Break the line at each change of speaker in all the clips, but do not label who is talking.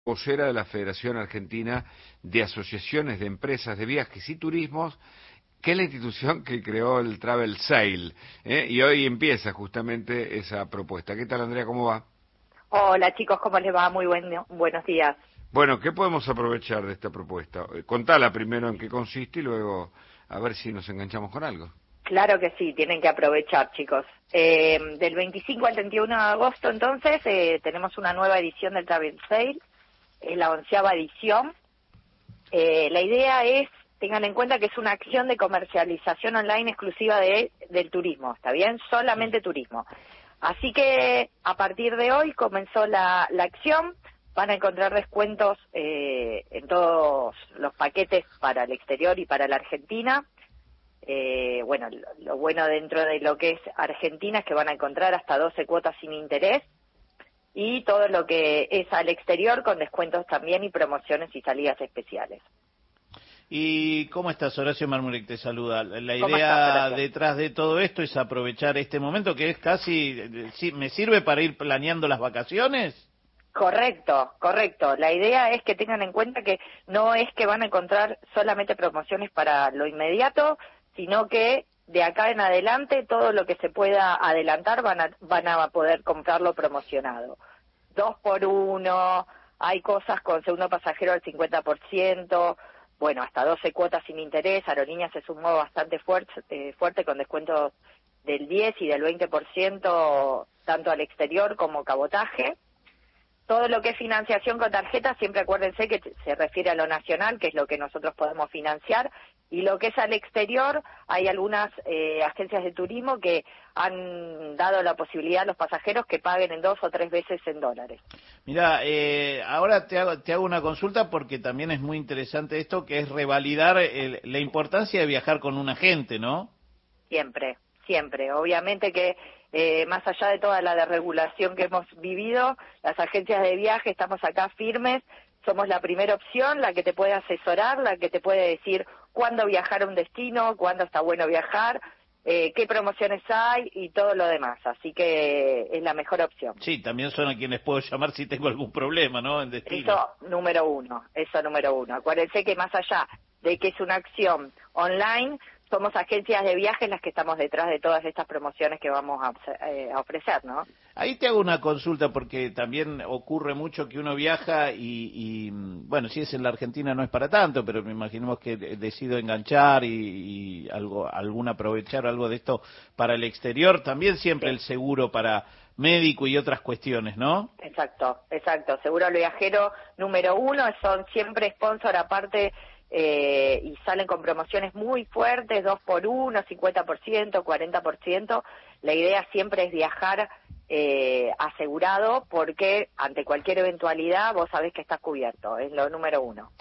vocera de la Federación Argentina de Asociaciones de Empresas de Viajes y Turismos, que es la institución que creó el Travel Sale, y hoy empieza justamente esa propuesta. ¿Qué tal, Andrea? ¿Cómo va?
Hola chicos, ¿cómo les va? Muy buenos días.
Bueno, ¿qué podemos aprovechar de esta propuesta? Contala primero en qué consiste y luego a ver si nos enganchamos con algo.
Claro que sí, tienen que aprovechar chicos. Del 25 al 31 de agosto entonces tenemos una nueva edición del Travel Sale, es la 11ª edición. La idea es, tengan en cuenta que es una acción de comercialización online exclusiva del turismo, ¿está bien? Solamente turismo. Así que a partir de hoy comenzó la acción, van a encontrar descuentos en todos los paquetes para el exterior y para la Argentina. Bueno, lo bueno dentro de lo que es Argentina es que van a encontrar hasta 12 cuotas sin interés y todo lo que es al exterior con descuentos también y promociones y salidas especiales.
¿Y cómo estás? Horacio Marmurek te saluda. La
¿Cómo
idea
estás,
detrás de todo esto es aprovechar este momento que es casi, ¿me sirve para ir planeando las vacaciones?
Correcto, correcto. La idea es que tengan en cuenta que no es que van a encontrar solamente promociones para lo inmediato, sino que de acá en adelante todo lo que se pueda adelantar van a poder comprarlo promocionado. 2 por 1, hay cosas con segundo pasajero al 50%, bueno, hasta 12 cuotas sin interés. Aerolíneas se sumó bastante fuerte con descuentos del 10 y del 20% tanto al exterior como cabotaje. Todo lo que es financiación con tarjeta, siempre acuérdense que se refiere a lo nacional, que es lo que nosotros podemos financiar, y lo que es al exterior, hay algunas agencias de turismo que han dado la posibilidad a los pasajeros que paguen en 2 o 3 veces en dólares.
Mira, ahora te hago una consulta porque también es muy interesante esto, que es revalidar la importancia de viajar con un agente, ¿no?
Siempre, siempre. Obviamente que más allá de toda la desregulación que hemos vivido, las agencias de viaje estamos acá firmes, somos la primera opción, la que te puede asesorar, la que te puede decir cuándo viajar a un destino, cuándo está bueno viajar, qué promociones hay y todo lo demás. Así que es la mejor opción.
Sí, también son a quienes puedo llamar si tengo algún problema, ¿no? En destino.
Eso número uno. Acuérdense que más allá de que es una acción online, somos agencias de viajes las que estamos detrás de todas estas promociones que vamos a ofrecer, ¿no?
Ahí te hago una consulta porque también ocurre mucho que uno viaja bueno, si es en la Argentina no es para tanto, pero me imaginemos que decido enganchar y aprovechar algo de esto para el exterior, también siempre
Sí.
el seguro para médico y otras cuestiones, ¿no?
Exacto. Seguro al viajero número uno, son siempre sponsor aparte y salen con promociones muy fuertes, 2 por 1, 50%, 40%. La idea siempre es viajar asegurado porque ante cualquier eventualidad vos sabés que estás cubierto, es lo número uno.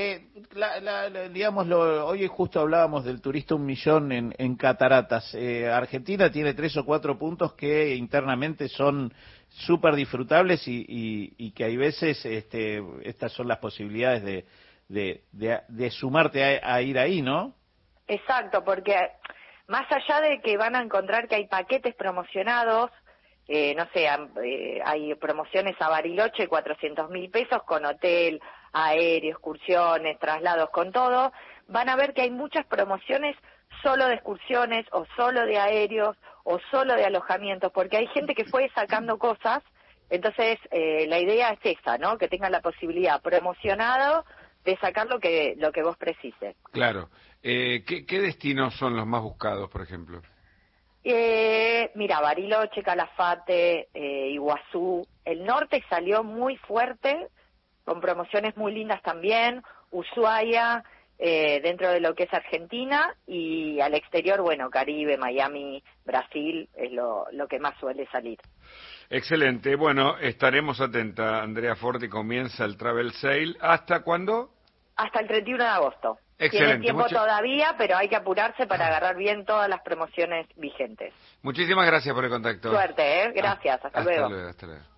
Hoy justo hablábamos del turista 1.000.000 en cataratas. Argentina tiene 3 o 4 puntos que internamente son súper disfrutables y que hay veces estas son las posibilidades de sumarte a ir ahí, ¿no?
Exacto, porque más allá de que van a encontrar que hay paquetes promocionados, no sé, hay promociones a Bariloche, 400.000 pesos con hotel, aéreo, excursiones, traslados, con todo, van a ver que hay muchas promociones solo de excursiones o solo de aéreos o solo de alojamientos, porque hay gente que fue sacando cosas, entonces la idea es esa, ¿no? Que tengan la posibilidad promocionado de sacar lo que vos precises.
Claro. ¿Qué destinos son los más buscados, por ejemplo?
Mira, Bariloche, Calafate, Iguazú, el norte salió muy fuerte, con promociones muy lindas también, Ushuaia, dentro de lo que es Argentina, y al exterior, bueno, Caribe, Miami, Brasil, es lo que más suele salir.
Excelente. Bueno, estaremos atentas. Andrea Forti, comienza el Travel Sale. ¿Hasta cuándo?
Hasta el 31 de agosto.
Excelente.
Tienen tiempo todavía, pero hay que apurarse para agarrar bien todas las promociones vigentes.
Muchísimas gracias por el contacto.
Suerte, ¿eh? Gracias. Hasta luego.
Hasta luego.